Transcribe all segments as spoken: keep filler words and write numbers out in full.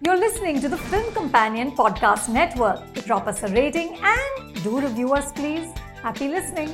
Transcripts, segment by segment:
You're listening to the Film Companion Podcast Network. Drop us a rating and do review us, please. Happy listening.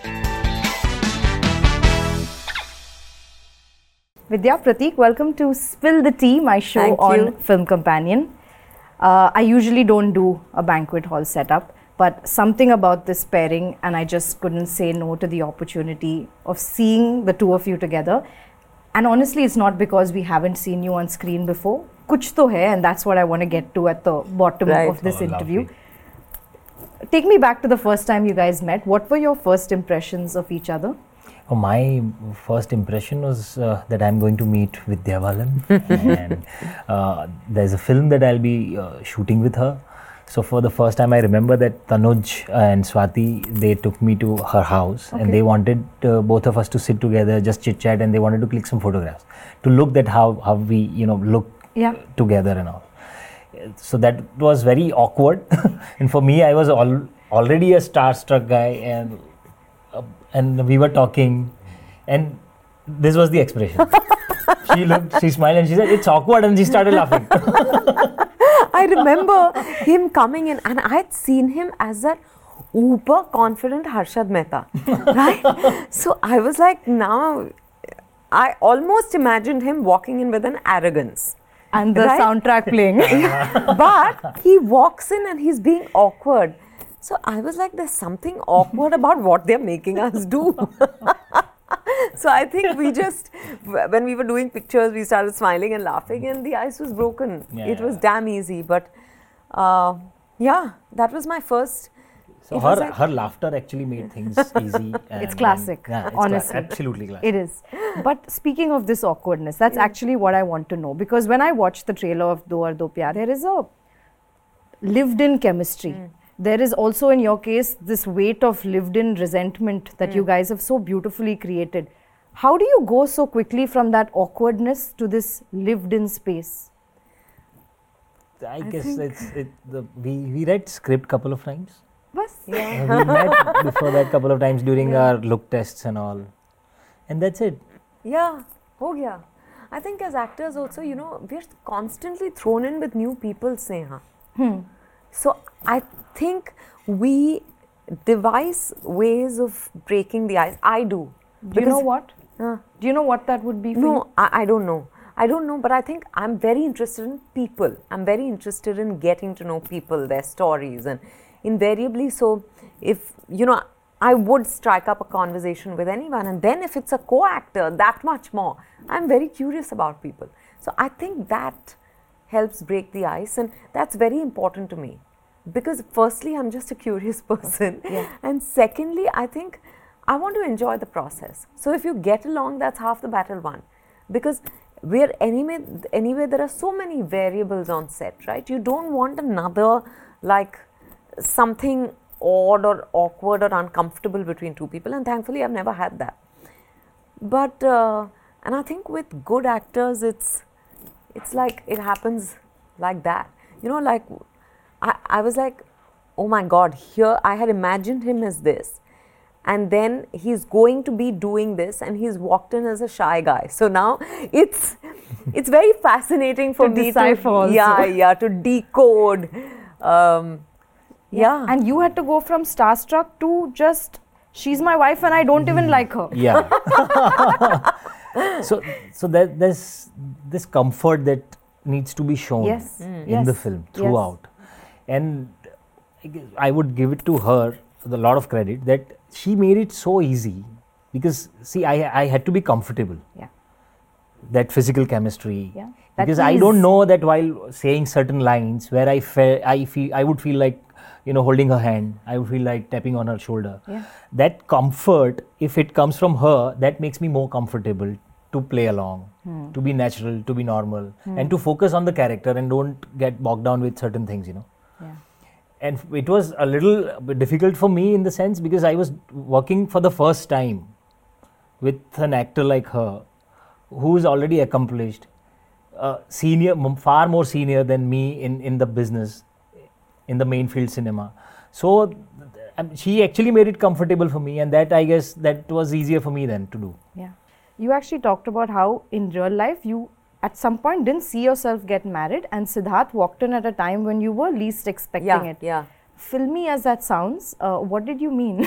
Vidya, Prateek, welcome to Spill the Tea, my show Thank on you. Film Companion. Uh, I usually don't do a banquet hall setup, but something about this pairing, and I just couldn't say no to the opportunity of seeing the two of you together. And honestly, it's not because we haven't seen you on screen before. Kuch to hai, and that's what I want to get to at the bottom Right. of this Oh, interview. lovely. Take me back to the first time you guys met. What were your first impressions of each other? Oh, my first impression was uh, that I'm going to meet Vidya Balan, and uh, there's a film that I'll be uh, shooting with her. So for the first time, I remember that Tanuj and Swati, they took me to her house, Okay. and they wanted uh, both of us to sit together, just chit chat, and they wanted to click some photographs to look at how how we you know look Yeah. together and all. So that was very awkward, and for me, I was al- already a starstruck guy, and uh, and we were talking, and this was the expression. She looked, she smiled, and she said, "It's awkward," and she started laughing. I remember him coming in, and I had seen him as that uber confident Harshad Mehta, right? So I was like, now, I almost imagined him walking in with an arrogance. And the Right? soundtrack playing. But he walks in and he's being awkward. So I was like, there's something awkward about what they're making us do. So I think we just, when we were doing pictures, we started smiling and laughing, and the ice was broken. Yeah, it was yeah. damn easy. But uh, yeah, that was my first. So It her was like- her laughter actually made things easy. And, It's classic, yeah, it's cla- honestly. absolutely classic. It is. But speaking of this awkwardness, that's actually what I want to know. Because when I watched the trailer of Do Aur Do Pyar, there is a lived-in chemistry. There is also, in your case, this weight of lived-in resentment that you guys have so beautifully created. How do you go so quickly from that awkwardness to this lived-in space? I, guess it's it. The, we we read script couple of times. Bas? Yeah. Uh, we met before that couple of times during our look tests and all, and that's it. Yeah, ho gaya. I think as actors also, you know, we're constantly thrown in with new people, Sneha. So I think we devise ways of breaking the ice. I do. Do you know what? Uh, Do you know what that would be for you? no, I, I don't know. I don't know, but I think I'm very interested in people. I'm very interested in getting to know people, their stories, and invariably, so if, you know, I would strike up a conversation with anyone, and then if it's a co-actor, that much more. I'm very curious about people. So I think that helps break the ice, and that's very important to me. Because firstly, I'm just a curious person. Yeah. And secondly, I think I want to enjoy the process. So if you get along, that's half the battle won. Because we're anyway, anyway, there are so many variables on set, right? You don't want another, like, something odd or awkward or uncomfortable between two people. And thankfully, I've never had that. But, uh, and I think with good actors, it's, it's like, it happens like that. You know, like, I, I was like, oh my God, here I had imagined him as this. And then he's going to be doing this, and he's walked in as a shy guy. So now it's it's very fascinating for To me decipher to also. yeah yeah to decode. Um, yeah. And you had to go from starstruck to just, she's my wife and I don't even like her. Yeah. so so there, there's this comfort that needs to be shown Yes. in Yes. the film Yes. throughout, and I guess I would give it to her a lot of credit that she made it so easy, because see, I I had to be comfortable. Yeah. That physical chemistry. Yeah. That Because I ease. don't know that while saying certain lines where I felt I feel I would feel like, you know, holding her hand, I would feel like tapping on her shoulder. Yeah. That comfort, if it comes from her, that makes me more comfortable to play along, Hmm. to be natural, to be normal, and to focus on the character and don't get bogged down with certain things, you know. Yeah. And it was a little bit difficult for me in the sense because I was working for the first time with an actor like her, who is already accomplished, uh, senior, m- far more senior than me in, in the business, in the main field cinema. So th- um, she actually made it comfortable for me, and that, I guess, that was easier for me then to do. Yeah. You actually talked about how in real life you at some point didn't see yourself get married, and Siddharth walked in at a time when you were least expecting Yeah, it. yeah. Filmy as that sounds, uh, what did you mean?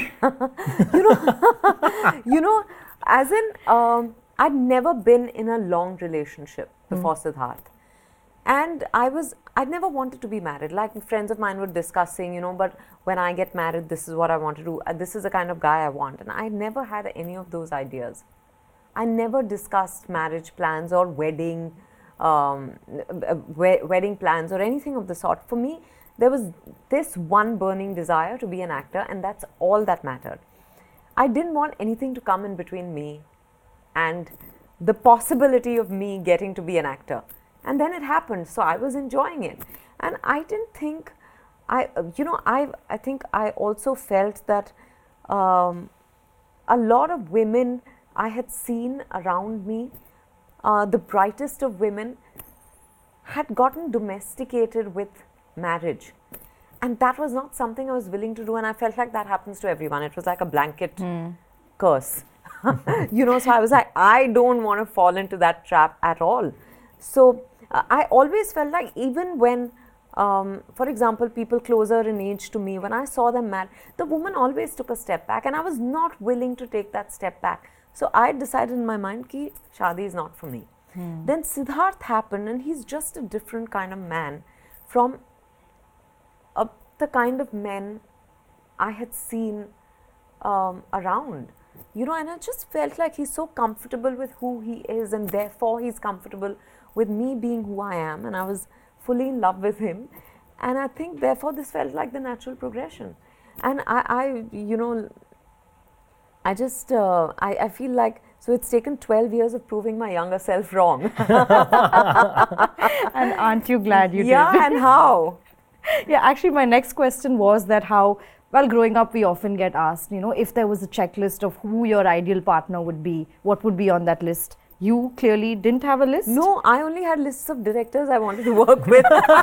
You know, as in, um, I'd never been in a long relationship before mm. Siddharth. And I was, I'd never wanted to be married. Like friends of mine were discussing, you know, but when I get married, this is what I want to do. Uh, this is the kind of guy I want. And I never had any of those ideas. I never discussed marriage plans or wedding, um, uh, we- wedding plans or anything of the sort. For me, there was this one burning desire to be an actor, and that's all that mattered. I didn't want anything to come in between me and the possibility of me getting to be an actor. And then it happened, so I was enjoying it. And I didn't think, I, you know, I, I think I also felt that um, a lot of women I had seen around me, uh, the brightest of women, had gotten domesticated with marriage. And that was not something I was willing to do, and I felt like that happens to everyone. It was like a blanket mm. curse. You know, so I was like, I don't want to fall into that trap at all. So uh, I always felt like even when, um, for example, people closer in age to me, when I saw them married, the woman always took a step back, and I was not willing to take that step back. So I decided in my mind ki shadi is not for me. Hmm. Then Siddharth happened, and he's just a different kind of man from uh, the kind of men I had seen um, around. You know, and I just felt like he's so comfortable with who he is, and therefore he's comfortable with me being who I am, and I was fully in love with him. And I think therefore this felt like the natural progression. And I, I you know, I just, uh, I, I feel like, so it's taken twelve years of proving my younger self wrong. And aren't you glad you yeah, did? Yeah, and how? Yeah, actually my next question was that how, well, growing up we often get asked, you know, if there was a checklist of who your ideal partner would be, what would be on that list? You clearly didn't have a list? No, I only had lists of directors I wanted to work with.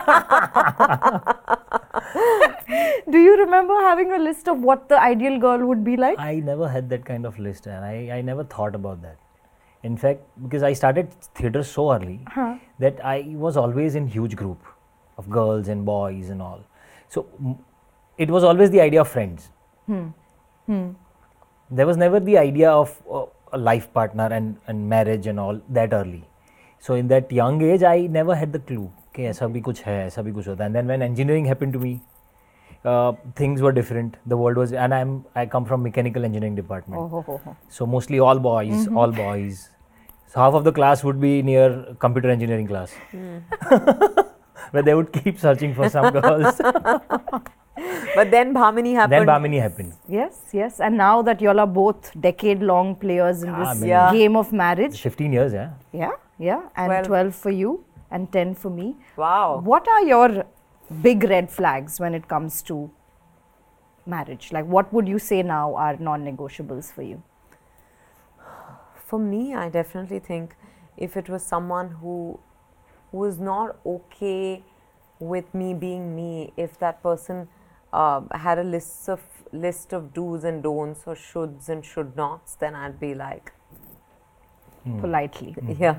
Do you remember having a list of what the ideal girl would be like? I never had that kind of list, and I, I never thought about that. In fact, because I started theatre so early huh. that I was always in huge group of girls and boys and all. So m- it was always the idea of friends. Hmm. Hmm. There was never the idea of uh, a life partner and, and marriage and all that early. So in that young age, I never had the clue कि ऐसा भी कुछ है, ऐसा भी कुछ होता है. And then when engineering happened to me, uh, things were different. The world was, and I'm I come from mechanical engineering department. Oh, oh, oh. So mostly all boys, mm-hmm. all boys. So half of the class would be near computer engineering class, mm. where they would keep searching for some girls. But then Bhamini happened. Then Bhamini happened. Yes, yes. And now that y'all are both decade-long players in ah, this yeah. game of marriage. fifteen years, yeah. Yeah, yeah. And twelve. twelve for you and ten for me. Wow. What are your big red flags when it comes to marriage? Like, what would you say now are non-negotiables for you? For me, I definitely think if it was someone who was not okay with me being me, if that person uh, had a list of list of do's and don'ts or shoulds and should nots, then I'd be like mm. politely. Yeah.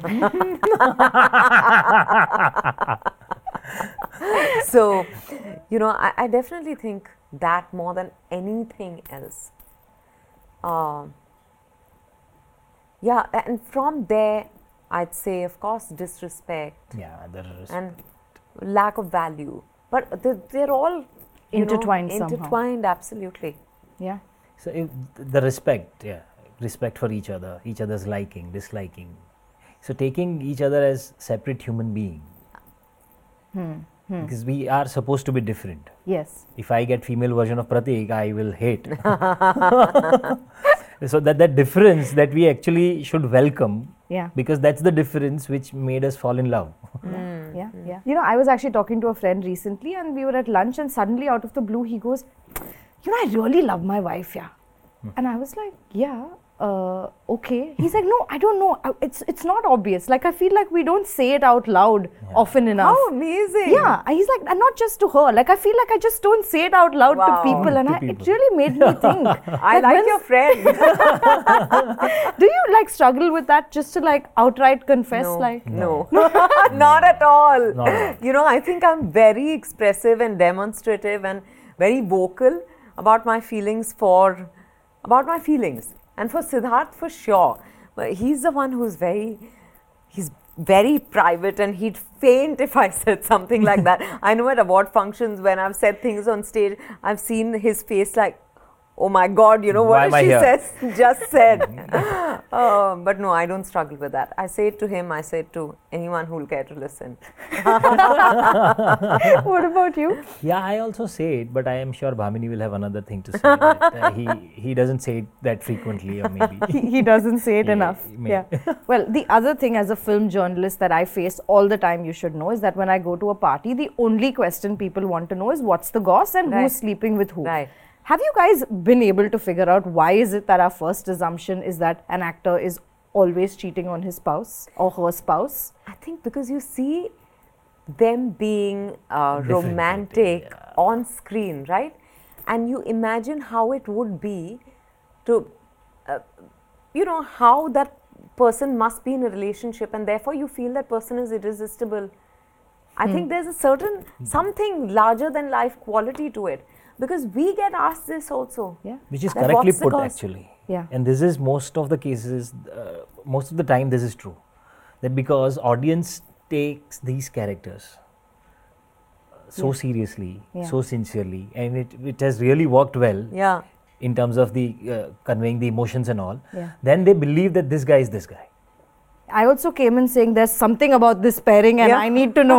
So, you know, I, I definitely think that more than anything else. Uh, yeah, and from there, I'd say, of course, disrespect. Yeah, there is. And lack of value. But they're, they're all intertwined know, somehow. Intertwined, absolutely. Yeah. So if the respect, yeah, respect for each other, each other's liking, disliking. So taking each other as separate human being. Hmm. Hmm. Because we are supposed to be different. Yes. If I get female version of Pratik, I will hate. So that that difference that we actually should welcome. Yeah. Because that's the difference which made us fall in love. Mm. Yeah, yeah. You know, I was actually talking to a friend recently, and we were at lunch, and suddenly out of the blue he goes, you know, I really love my wife, yeah. Mm. And I was like, yeah, uh, okay. He's like, no, I don't know. I- It's it's not obvious. Like, I feel like we don't say it out loud often enough. How amazing! Yeah, and he's like, and not just to her. Like, I feel like I just don't say it out loud Wow. to people, and To I, people. it really made me think. I like when- your friend. Do you like struggle with that, just to like outright confess? No, Like, no, not at all. Not at all. You know, I think I'm very expressive and demonstrative and very vocal about my feelings for, about my feelings. And for Siddharth, for sure, but he's the one who's very, he's very private, and he'd faint if I said something like that. I know at award functions when I've said things on stage, I've seen his face like, oh my God, you know, Why what am I she here? says, just said. uh, but no, I don't struggle with that. I say it to him, I say it to anyone who will care to listen. what about you? Yeah, I also say it, but I am sure Bhamini will have another thing to say. that, uh, he he doesn't say it that frequently, or maybe. he, he doesn't say it Yeah, enough. may- Yeah. Well, the other thing as a film journalist that I face all the time, you should know, is that when I go to a party, the only question people want to know is what's the goss and Right. who's sleeping with who. Right. Have you guys been able to figure out why is it that our first assumption is that an actor is always cheating on his spouse or her spouse? I think because you see them being uh, Different romantic acting, on screen, right? And you imagine how it would be to, uh, you know, how that person must be in a relationship, and therefore you feel that person is irresistible. I think there's a certain something larger than life quality to it, because we get asked this also. Yeah. Which is That correctly what's the put, goss? actually. Yeah. And this is most of the cases, uh, most of the time, this is true. That because audience takes these characters so Yeah. seriously, Yeah. so sincerely, and it, it has really worked well Yeah. in terms of the uh, conveying the emotions and all. Yeah. Then they believe that this guy is this guy. I also came in saying there's something about this pairing and Yeah. I need to know.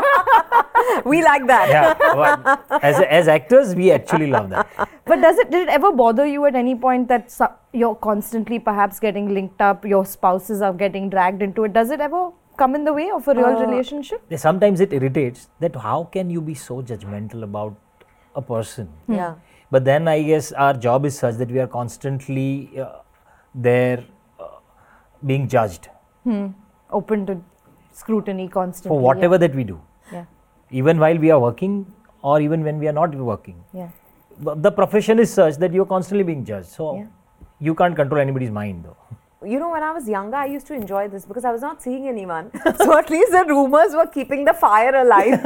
We like that. Yeah, well, as as actors, we actually love that. But does it, did it ever bother you at any point that so, you're constantly perhaps getting linked up, your spouses are getting dragged into it? Does it ever come in the way of a real Uh, relationship? Sometimes it irritates that how can you be so judgmental about a person? Yeah. But then I guess our job is such that we are constantly uh, there uh, being judged Hmm. Open to scrutiny constantly. for whatever that we do, Yeah. even while we are working or even when we are not working. Yeah. But the profession is such that you are constantly being judged. So Yeah. you can't control anybody's mind though. You know, when I was younger, I used to enjoy this because I was not seeing anyone. So at least the rumors were keeping the fire alive.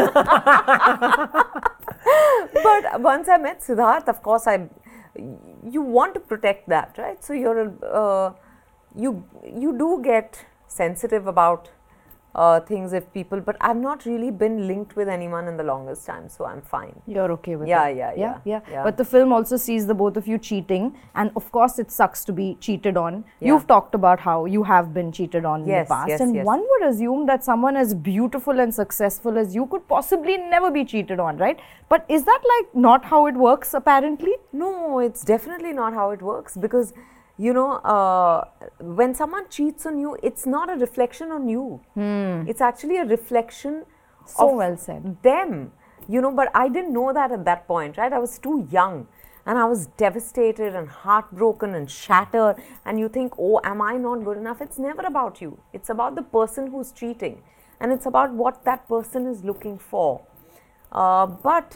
But once I met Siddharth, of course, I you want to protect that, right? So you're uh, you you do get sensitive about uh, things if people, but I've not really been linked with anyone in the longest time, so I'm fine. You're okay with Yeah, it. yeah, yeah, yeah, yeah. But the film also sees the both of you cheating, and of course, it sucks to be cheated on. Yeah. You've talked about how you have been cheated on in Yes, the past, yes, and yes. one would assume that someone as beautiful and successful as you could possibly never be cheated on, right? But is that like not how it works? Apparently, No, it's definitely not how it works, because you know, uh, when someone cheats on you, it's not a reflection on you. It's actually a reflection so of well said. them. You know, but I didn't know that at that point, right? I was too young, and I was devastated and heartbroken and shattered. And you think, oh, am I not good enough? It's never about you. It's about the person who's cheating, and it's about what that person is looking for. Uh, but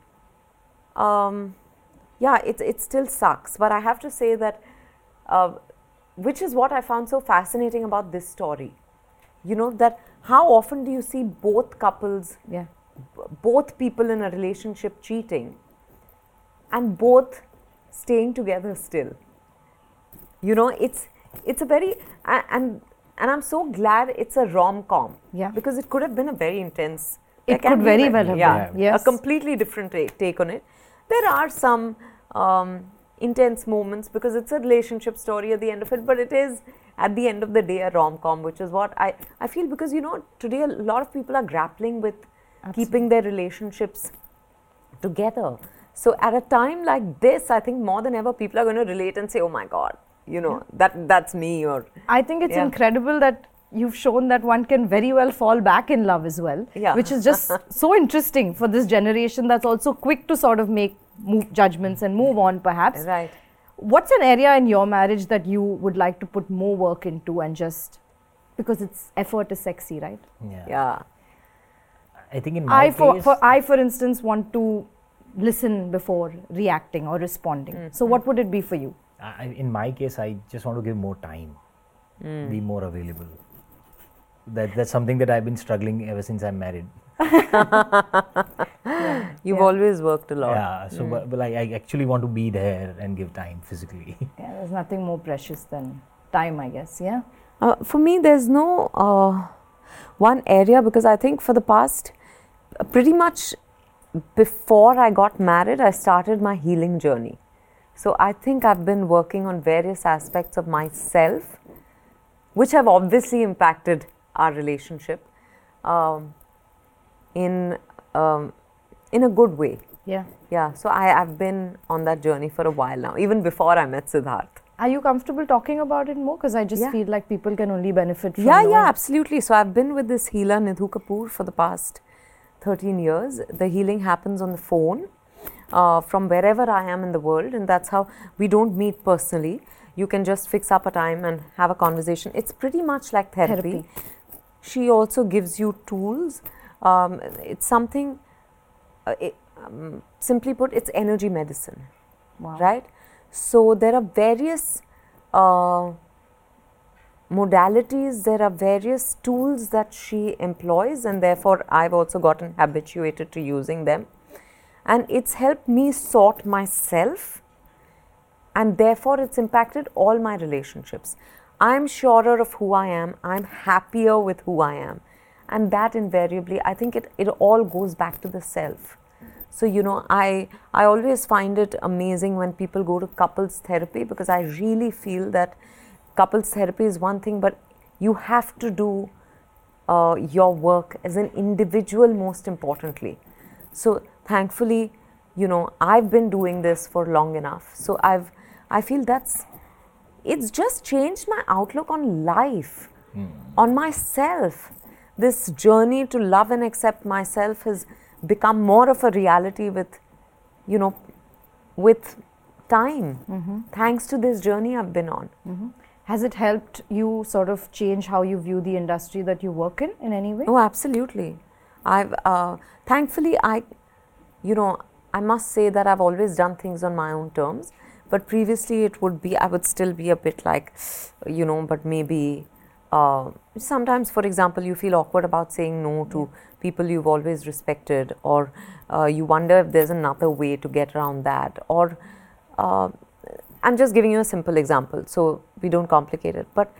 um, yeah, it it still sucks. But I have to say that. Uh, which is what I found so fascinating about this story. You know, that how often do you see both couples, Yeah. b- both people in a relationship cheating and both staying together still? You know, it's it's a very, a- and and I'm so glad it's a rom-com. Yeah. Because it could have been a very intense. It there can could be very ve- well have yeah, been, yes. a completely different ta- take on it. There are some um, intense moments because it's a relationship story at the end of it, but it is at the end of the day a rom-com, which is what I, I feel, because you know today a lot of people are grappling with keeping their relationships together. So at a time like this, I think more than ever people are going to relate and say, oh my God, you know, that that's me. Or I think it's Yeah. incredible that you've shown that one can very well fall back in love as well, Yeah. which is just so interesting for this generation that's also quick to sort of make move judgments and move on perhaps. right. what's an area in your marriage that you would like to put more work into and just because it's effort is sexy, right? Yeah. Yeah. I think in my I, for, case, for I, for instance, want to listen before reacting or responding. Mm. So, what would it be for you? I, in my case, I just want to give more time, Mm. be more available. That that's something that I've been struggling ever since I'm married. You've Yeah. always worked a lot. Yeah. So, but, but I, I actually want to be there and give time physically. Yeah, there's nothing more precious than time, I guess. Yeah. Uh, for me, there's no uh, one area because I think for the past, uh, pretty much before I got married, I started my healing journey. So I think I've been working on various aspects of myself, which have obviously impacted our relationship um, in um, in a good way. Yeah. Yeah. So I have been on that journey for a while now, even before I met Siddharth. Are you comfortable talking about it more? Because I just Yeah. feel like people can only benefit from Yeah, knowing. yeah, absolutely. So I've been with this healer, Nidhu Kapoor, for the past thirteen years. The healing happens on the phone uh, from wherever I am in the world, and that's how we don't meet personally. You can just fix up a time and have a conversation. It's pretty much like therapy. Therapy. She also gives you tools. Um, it's something, uh, it, um, simply put, it's energy medicine. Wow. Right? So there are various uh, modalities, there are various tools that she employs, and therefore I've also gotten habituated to using them. And it's helped me sort myself, and therefore it's impacted all my relationships. I'm surer of who I am, I'm happier with who I am, and that invariably, I think it, it all goes back to the self. So, you know, I, I always find it amazing when people go to couples therapy, because I really feel that couples therapy is one thing, but you have to do uh, your work as an individual most importantly. So, thankfully, you know, I've been doing this for long enough. So, I've, I feel that's, it's just changed my outlook on life, mm. on myself. This journey to love and accept myself has become more of a reality with, you know, with time, mm-hmm. thanks to this journey I've been on. Mm-hmm. Has it helped you sort of change how you view the industry that you work in in any way? Oh, absolutely. I've, uh, thankfully, I, you know, I must say that I've always done things on my own terms, but previously it would be, I would still be a bit like, you know, but maybe, uh, sometimes, for example, you feel awkward about saying no to people you've always respected, or uh, you wonder if there's another way to get around that, or uh, I'm just giving you a simple example so we don't complicate it. But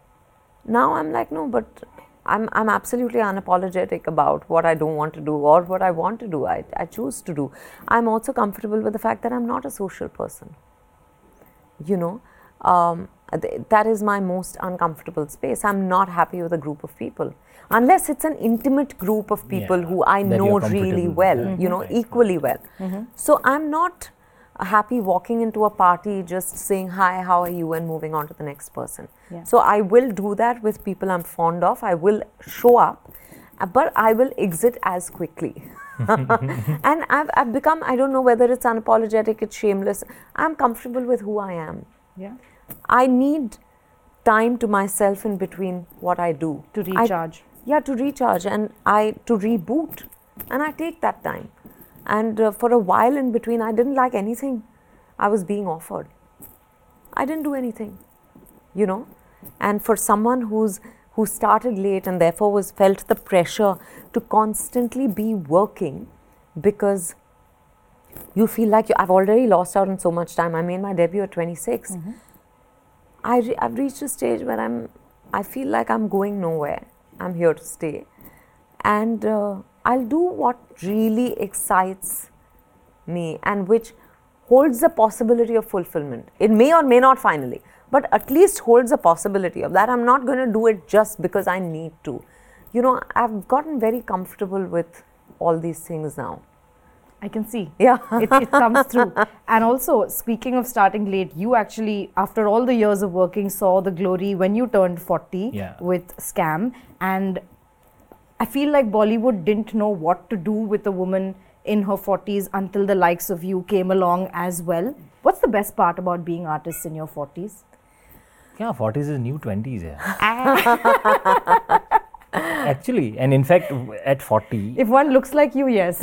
now I'm like, no, but I'm, I'm absolutely unapologetic about what I don't want to do or what I want to do, I, I choose to do. I'm also comfortable with the fact that I'm not a social person, you know. Um, th- that is my most uncomfortable space. I'm not happy with a group of people. Unless it's an intimate group of people Yeah, who I that know you're really comfortable well, with. Mm-hmm. you know, Right. equally well. Mm-hmm. So I'm not happy walking into a party just saying, hi, how are you, and moving on to the next person. Yeah. So I will do that with people I'm fond of. I will show up, uh, but I will exit as quickly. And I've, I've become, I don't know whether it's unapologetic, it's shameless. I'm comfortable with who I am. Yeah. I need time to myself in between what I do. To I- recharge. yeah, to recharge and I to reboot, and I take that time. And uh, for a while in between, I didn't like anything I was being offered. I didn't do anything, you know. And for someone who's who started late and therefore was felt the pressure to constantly be working, because you feel like you, I've already lost out on so much time. I made my debut at twenty-six. Mm-hmm. I re- I've reached a stage where I'm, I feel like I'm going nowhere. I'm here to stay. And uh, I'll do what really excites me and which holds the possibility of fulfillment. It may or may not finally, but at least holds the possibility of that. I'm not going to do it just because I need to. You know, I've gotten very comfortable with all these things now. I can see. Yeah. it, it comes through. And also, speaking of starting late, you actually, after all the years of working, saw the glory when you turned forty Yeah. with Scam. And I feel like Bollywood didn't know what to do with a woman in her forties until the likes of you came along as well. What's the best part about being artists in your forties? Yeah, forties is new twenties. Yeah. Actually, and in fact, at forty, If one looks like you, yes.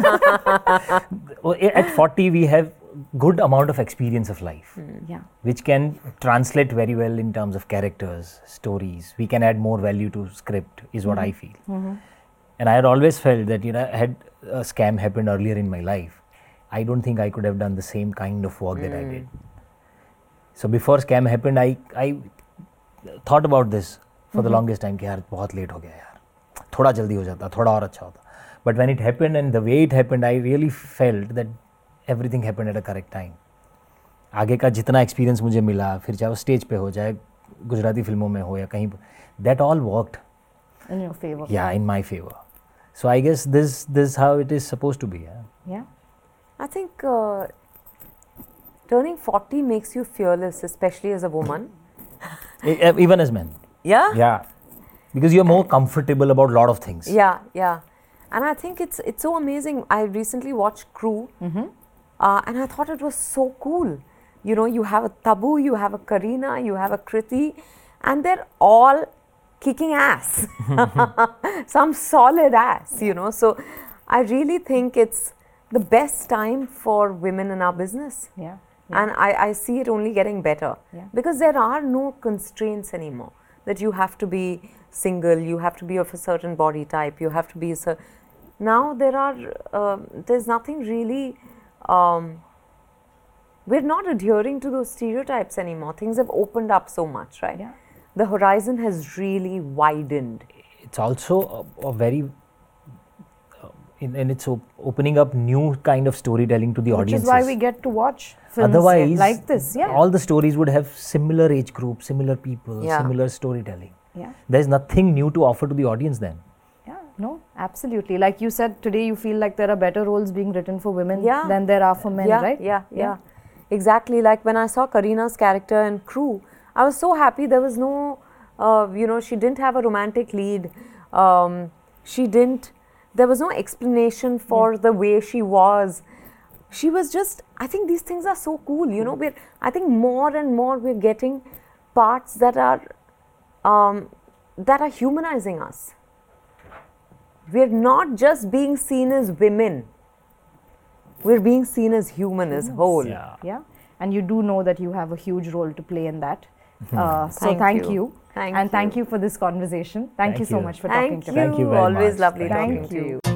at forty we have good amount of experience of life, Yeah. which can translate very well in terms of characters, stories. We can add more value to script, is what I feel. And I had always felt that, you know, had a scam happened earlier in my life, I don't think I could have done the same kind of work that I did. So before scam happened, I I thought about this for the longest time कि यार बहुत late हो गया यार, थोड़ा जल्दी हो जाता, थोड़ा और अच्छा होता. But when it happened and the way it happened, I really felt that everything happened at a correct time. आगे का जितना experience मुझे मिला, फिर चाहे वो stage पे हो जाए, गुजराती फिल्मों में हो या कहीं, that all worked. In your favor. Yeah, in my favor. So I guess this this is how it is supposed to be. Yeah. Yeah. I think uh, turning forty makes you fearless, especially as a woman. E- Even as men. Yeah? Yeah. Because you're more comfortable about a lot of things. Yeah, yeah. And I think it's it's so amazing. I recently watched Crew, uh, and I thought it was so cool. You know, you have a Tabu, you have a Kareena, you have a Kriti, and they're all kicking ass. Some solid ass, you know. So I really think it's the best time for women in our business. Yeah. And I, I see it only getting better. Yeah. Because there are no constraints anymore. That you have to be single, you have to be of a certain body type, you have to be a cer- now there are, uh, there's nothing really, um, we're not adhering to those stereotypes anymore. Things have opened up so much, right? Yeah. The horizon has really widened. It's also a, a very, uh, in, and it's op- opening up new kind of storytelling to the Which audiences. is why we get to watch films Otherwise, like this. Yeah. all the stories would have similar age group, similar people, Yeah. similar storytelling. Yeah. There's nothing new to offer to the audience then. Yeah, no, absolutely. Like you said, today you feel like there are better roles being written for women Yeah. than there are for men, yeah, right? Yeah, yeah, exactly. Like when I saw Kareena's character in Crew, I was so happy. There was no, uh, you know, she didn't have a romantic lead. Um, she didn't, there was no explanation for the way she was. She was just, I think these things are so cool, you know. We're, I think more and more we're getting parts that are, um, that are humanizing us. We're not just being seen as women. We're being seen as human, as whole. Yeah. Yeah. And you do know that you have a huge role to play in that. Uh, so Thank thank you. you. Thank and you. thank you for this conversation. Thank, Thank you so you. much for Thank talking to you. me. Thank you very Always much. lovely Thank talking you. to you.